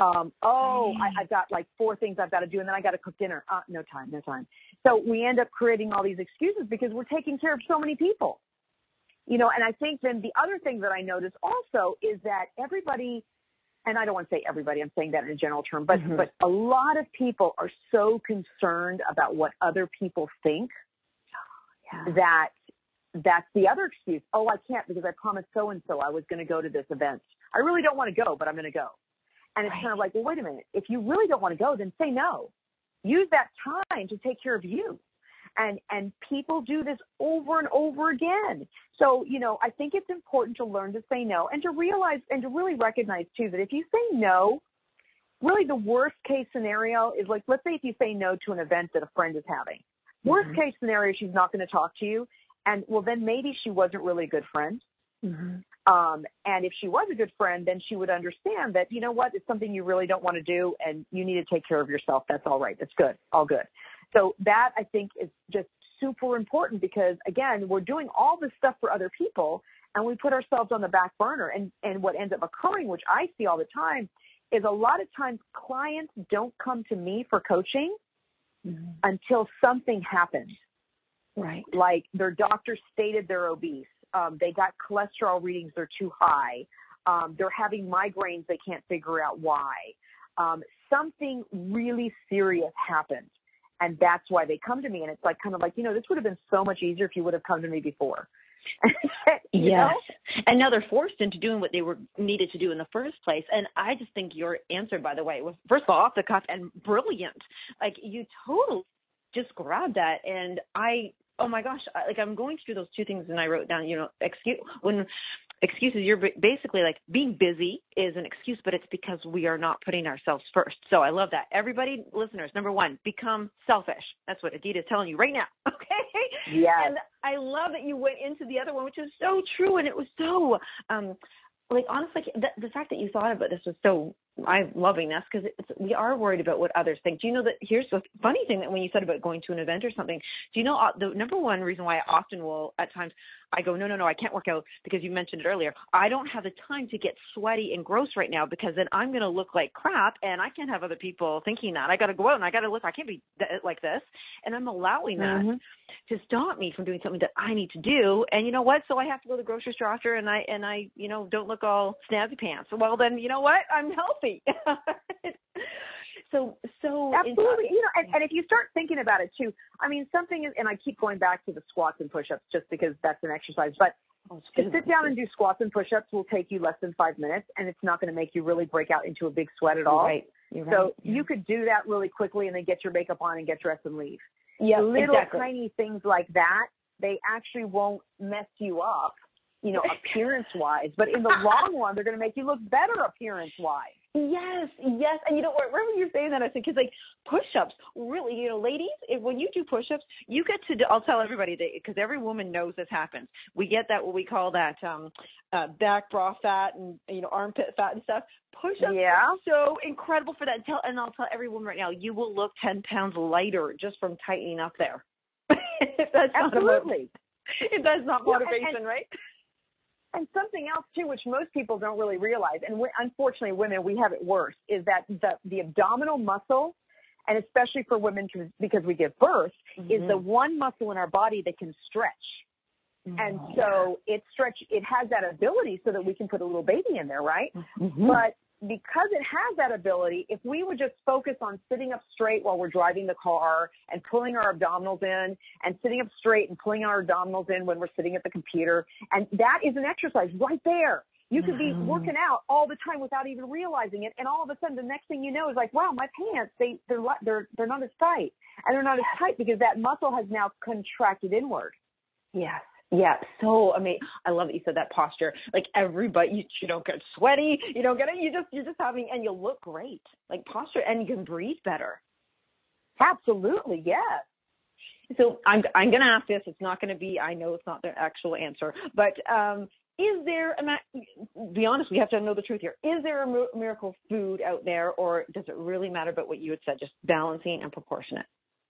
C: I've got like 4 things I've got to do, and then I got to cook dinner. No time. So we end up creating all these excuses because we're taking care of so many people. And I think then the other thing that I notice also is that everybody, and I don't want to say everybody, I'm saying that in a general term, but a lot of people are so concerned about what other people think that that's the other excuse. Oh, I can't because I promised so-and-so I was going to go to this event. I really don't want to go, but I'm going to go. And it's kind of like, well, wait a minute. If you really don't want to go, then say no. Use that time to take care of you. And people do this over and over again. So, I think it's important to learn to say no and to realize and to really recognize, too, that if you say no, really the worst case scenario is like, let's say if you say no to an event that a friend is having. Worst case scenario, she's not going to talk to you. And, well, then maybe she wasn't really a good friend. And if she was a good friend, then she would understand that, you know what, it's something you really don't want to do and you need to take care of yourself. That's all right. That's good. All good. So that, I think, is just super important because, again, we're doing all this stuff for other people and we put ourselves on the back burner. And what ends up occurring, which I see all the time, is a lot of times clients don't come to me for coaching until something happens.
B: Right.
C: Like their doctor stated they're obese. They got cholesterol readings, they're too high. They're having migraines, they can't figure out why. Something really serious happened. And that's why they come to me. And it's like, kind of like, this would have been so much easier if you would have come to me before. You know?
B: And now they're forced into doing what they were needed to do in the first place. And I just think your answer, by the way, was, first of all, off the cuff and brilliant. Like, you totally just grabbed that. And oh my gosh, I'm going through those 2 things and I wrote down, excuses, you're basically like being busy is an excuse, but it's because we are not putting ourselves first. So I love that. Everybody, listeners, number 1, become selfish. That's what Adita is telling you right now. Okay.
C: Yes.
B: And I love that you went into the other one, which is so true. And it was so, honestly, the fact that you thought about this was so, I'm loving this because we are worried about what others think. Do you know that here's the funny thing that when you said about going to an event or something, do you know the number one reason why I often will at times I go, no, I can't work out because you mentioned it earlier. I don't have the time to get sweaty and gross right now because then I'm going to look like crap and I can't have other people thinking that. I got to go out and I got to look, I can't be like this. And I'm allowing that to stop me from doing something that I need to do. And you know what? So I have to go to the grocery store after and I don't look all snazzy pants. Well, then you know what? I'm healthy. So
C: absolutely, and if you start thinking about it too, something is, and I keep going back to the squats and push-ups just because that's an exercise, but to sit down and do squats and push-ups will take you less than 5 minutes, and it's not going to make you really break out into a big sweat at all.
B: You're right.
C: So you could do that really quickly and then get your makeup on and get dressed and leave.
B: Yeah,
C: little
B: exactly.
C: tiny things like that, they actually won't mess you up, appearance-wise. But in the long run, they're going to make you look better appearance-wise.
B: Yes. And remember you saying that, I think, because like push-ups, really, ladies, when you do push-ups, you get to, I'll tell everybody, because every woman knows this happens. We get that, what we call that back bra fat and, armpit fat and stuff. Push-ups are so incredible for that. And I'll tell every woman right now, you will look 10 pounds lighter just from tightening up there.
C: Absolutely.
B: If that's not motivation, right?
C: And something else, too, which most people don't really realize, and unfortunately women, we have it worse, is that the abdominal muscle, and especially for women because we give birth, is the one muscle in our body that can stretch. And so it has that ability so that we can put a little baby in there, right? But because it has that ability, if we would just focus on sitting up straight while we're driving the car and pulling our abdominals in, and sitting up straight and pulling our abdominals in when we're sitting at the computer, and that is an exercise right there. You could be working out all the time without even realizing it, and all of a sudden the next thing you know is like, wow, my pants, they're not as tight. And they're not as tight because that muscle has now contracted inward.
B: Yes. Yeah, so amazing. I love that you said that posture. Like everybody, you don't get sweaty, you don't get it. You're just having, and you look great. Like posture, and you can breathe better.
C: Absolutely, yes.
B: So I'm going to ask this. It's not going to be, I know it's not the actual answer, but is there, be honest, we have to know the truth here. Is there a miracle food out there, or does it really matter about what you had said, just balancing and proportionate?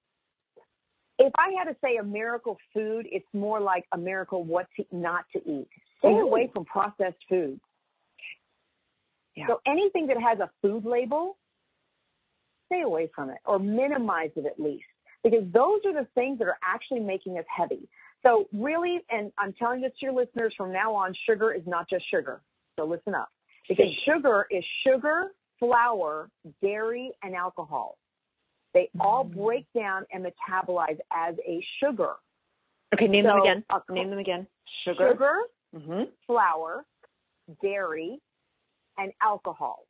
C: If I had to say a miracle food, it's more like a miracle what not to eat. Stay away from processed foods. Yeah. So anything that has a food label, stay away from it or minimize it at least, because those are the things that are actually making us heavy. So really, and I'm telling this to your listeners from now on, sugar is not just sugar. So listen up, because sugar is sugar, flour, dairy, and alcohol. They all break down and metabolize as a sugar.
B: Okay, name them again. Name them again. Sugar,
C: flour, dairy, and alcohol.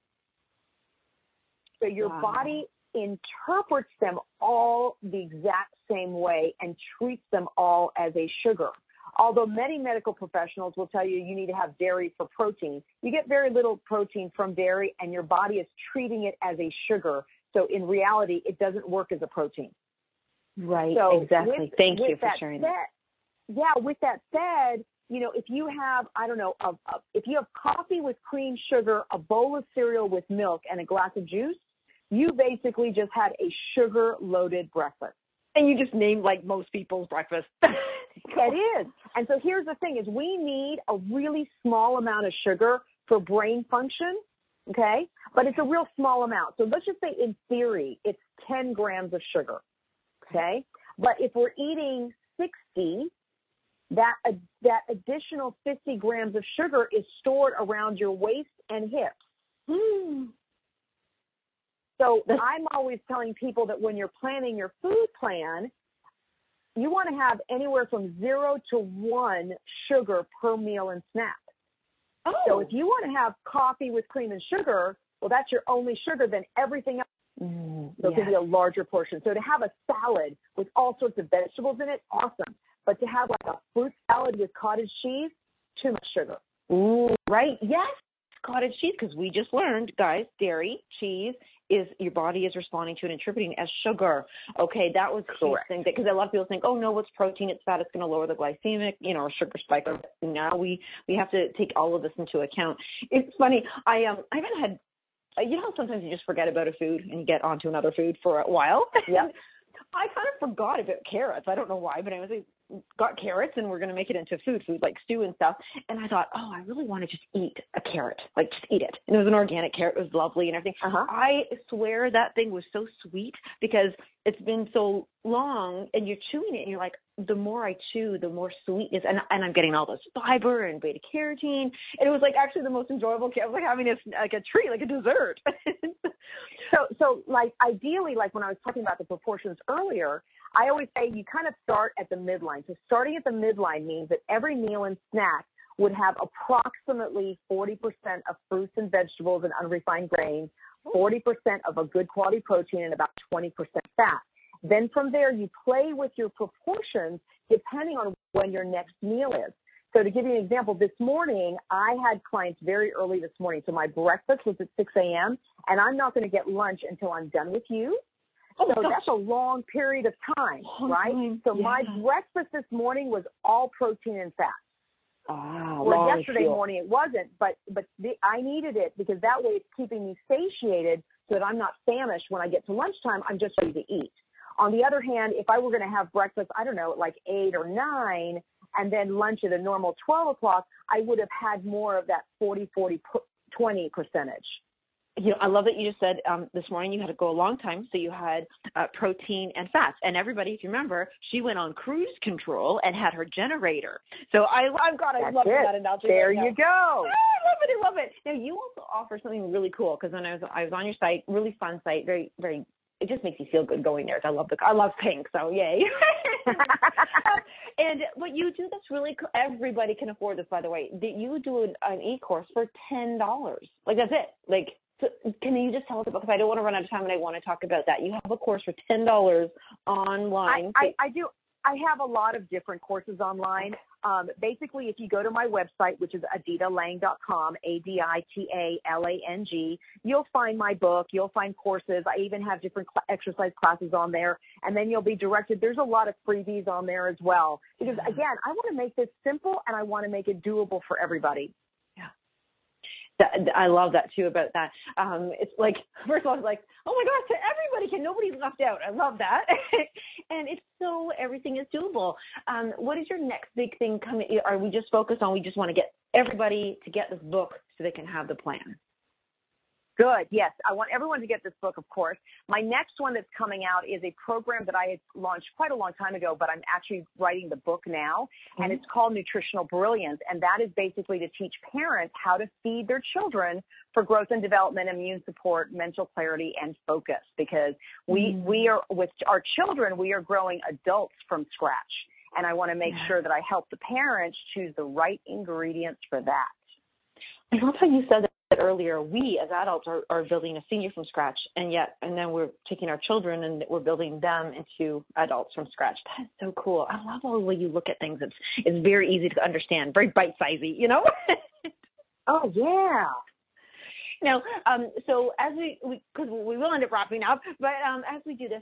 C: So your body interprets them all the exact same way and treats them all as a sugar. Although many medical professionals will tell you need to have dairy for protein, you get very little protein from dairy, and your body is treating it as a sugar. So in reality, it doesn't work as a protein.
B: Right,
C: so
B: exactly. Thank you for sharing that.
C: Yeah, with that said, if you have, if you have coffee with cream sugar, a bowl of cereal with milk, and a glass of juice, you basically just had a sugar-loaded breakfast.
B: And you just named like most people's breakfast.
C: It is. And so here's the thing is we need a really small amount of sugar for brain function. Okay, but it's a real small amount. So let's just say in theory, it's 10 grams of sugar. Okay, but if we're eating 60, that additional 50 grams of sugar is stored around your waist and hips. So I'm always telling people that when you're planning your food plan, you want to have anywhere from 0 to 1 sugar per meal and snack. So if you want to have coffee with cream and sugar, well, that's your only sugar, then everything else, so it can be a larger portion. So to have a salad with all sorts of vegetables in it, awesome. But to have like a fruit salad with cottage cheese, too much sugar.
B: Ooh, right. Yes, cottage cheese, because we just learned, guys, dairy, cheese, is your body is responding to and interpreting as sugar. Okay, that was correct. Because a lot of people think, oh no, it's protein, it's fat, it's going to lower the glycemic, or sugar spike. Now we have to take all of this into account. It's funny. I haven't had, sometimes you just forget about a food and you get onto another food for a while.
C: Yeah.
B: I kind of forgot about carrots. I don't know why, but I got carrots and we're going to make it into food like stew and stuff. And I thought, oh, I really want to just eat a carrot, like just eat it. And it was an organic carrot. It was lovely and everything. I swear that thing was so sweet because it's been so long and you're chewing it and you're like, the more I chew, the more sweetness. And I'm getting all this fiber and beta carotene. And it was like actually the most enjoyable. I was like having like a treat, like a dessert.
C: So like ideally, like when I was talking about the proportions earlier, I always say you kind of start at the midline. So starting at the midline means that every meal and snack would have approximately 40% of fruits and vegetables and unrefined grains, 40% of a good quality protein, and about 20% fat. Then from there, you play with your proportions depending on when your next meal is. So to give you an example, this morning, I had clients very early this morning. So my breakfast was at 6 a.m., and I'm not going to get lunch until I'm done with you. So that's a long period of time, right? So my breakfast this morning was all protein and fat. Well, yesterday morning it wasn't, but I needed it because that way it's keeping me satiated so that I'm not famished when I get to lunchtime. I'm just ready to eat. On the other hand, if I were going to have breakfast, I don't know, like 8 or 9, and then lunch at a normal 12 o'clock, I would have had more of that 40-40-20 percentage.
B: You know, I love that you just said this morning you had to go a long time, so you had protein and fats. And everybody, if you remember, she went on cruise control and had her generator. So I love that analogy.
C: There you go.
B: I love it. Now, you also offer something really cool, because when I was on your site, really fun site, very, very, it just makes you feel good going there. I love pink, so yay. And what you do that's really cool, everybody can afford this, by the way, that you do an e-course for $10. Like, that's it. Like, so can you just tell us about, because I don't want to run out of time and I want to talk about that. You have a course for $10 online.
C: I do. I have a lot of different courses online. Basically, if you go to my website, which is aditalang.com, ADITALANG, you'll find my book. You'll find courses. I even have different exercise classes on there. And then you'll be directed. There's a lot of freebies on there as well. Because, again, I want to make this simple and I want to make it doable for everybody.
B: I love that too about that. It's like, first of all, it's like, oh my gosh, everybody nobody's left out. I love that. And it's so, everything is doable. What is your next big thing coming? Are we just focused on, we just want to get everybody to get this book so they can have the plan?
C: Good. Yes. I want everyone to get this book, of course. My next one that's coming out is a program that I had launched quite a long time ago, but I'm actually writing the book now, and it's called Nutritional Brilliance. And that is basically to teach parents how to feed their children for growth and development, immune support, mental clarity, and focus. Because we are, with our children, we are growing adults from scratch. And I want to make sure that I help the parents choose the right ingredients for that.
B: I love how you said that earlier. We as adults are building a senior from scratch, and then we're taking our children and we're building them into adults from scratch. That's so cool. I love all the way you look at things. It's very easy to understand, very bite-sizey, you know?
C: Oh, yeah.
B: Now, so as because we will end up wrapping up, but as we do this,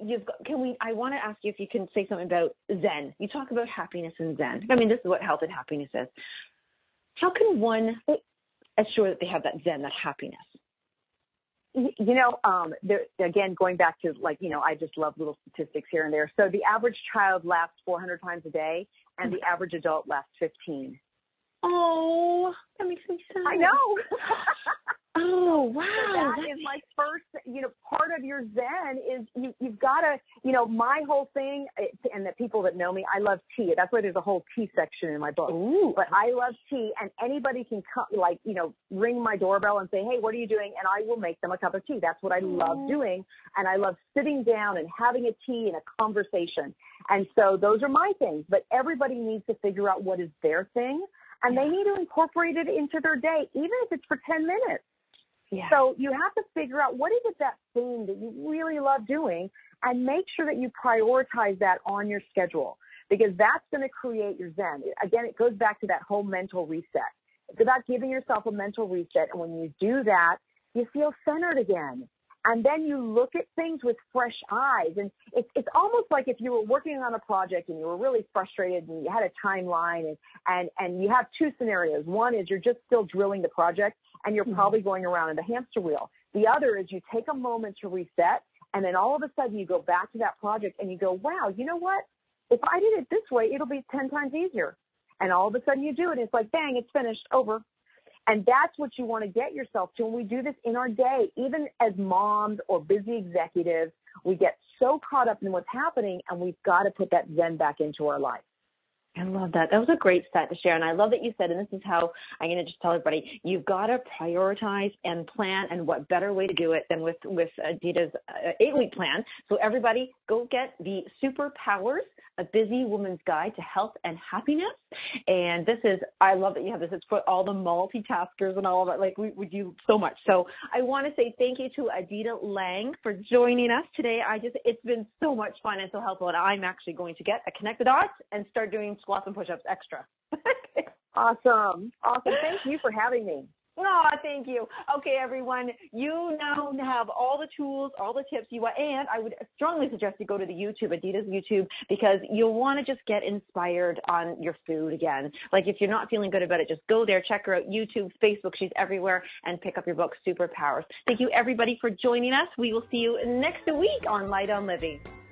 B: I want to ask you if you can say something about Zen. You talk about happiness and Zen. I mean, this is what health and happiness is. How can one assure that they have that Zen, that happiness?
C: You know, again, going back to, like, you know, I just love little statistics here and there. So the average child laughs 400 times a day, and the average adult laughs 15.
B: Oh, that makes me sad.
C: I know.
B: Oh, wow.
C: So that is my first, you know, part of your Zen is you've got to, you know, my whole thing, and the people that know me, I love tea. That's why there's a whole tea section in my book.
B: Ooh.
C: But I love tea, and anybody can come, like, you know, ring my doorbell and say, hey, what are you doing? And I will make them a cup of tea. That's what I love doing. And I love sitting down and having a tea and a conversation. And so those are my things. But everybody needs to figure out what is their thing, and they need to incorporate it into their day, even if it's for 10 minutes. Yeah. So you have to figure out what is it, that thing that you really love doing, and make sure that you prioritize that on your schedule, because that's going to create your Zen. Again, it goes back to that whole mental reset. It's about giving yourself a mental reset. And when you do that, you feel centered again. And then you look at things with fresh eyes. And it's almost like if you were working on a project and you were really frustrated and you had a timeline, and you have two scenarios. One is you're just still drilling the project and you're probably going around in the hamster wheel. The other is you take a moment to reset, and then all of a sudden you go back to that project and you go, wow, you know what? If I did it this way, it'll be 10 times easier. And all of a sudden you do it. And it's like, bang, it's finished, over. And that's what you want to get yourself to. And we do this in our day. Even as moms or busy executives, we get so caught up in what's happening, and we've got to put that Zen back into our life.
B: I love that. That was a great stat to share. And I love that you said, and this is how I'm going to just tell everybody, you've got to prioritize and plan, and what better way to do it than with Adita's 8-week plan. So everybody go get the Superpowers, A Busy Woman's Guide to Health and Happiness. And this is, I love that you have this. It's for all the multitaskers and all of that. Like, we do so much. So I want to say thank you to Adita Lang for joining us today. It's been so much fun and so helpful. And I'm actually going to connect the dots and start doing squats and push-ups extra.
C: Awesome. Thank you for having me.
B: Oh, thank you. Okay, everyone, you now have all the tools, all the tips you want, and I would strongly suggest you go to the YouTube, Adita's YouTube, because you'll want to just get inspired on your food again. Like, if you're not feeling good about it, just go there, check her out, YouTube, Facebook, she's everywhere, and pick up your book, Superpowers. Thank you, everybody, for joining us. We will see you next week on Light on Living.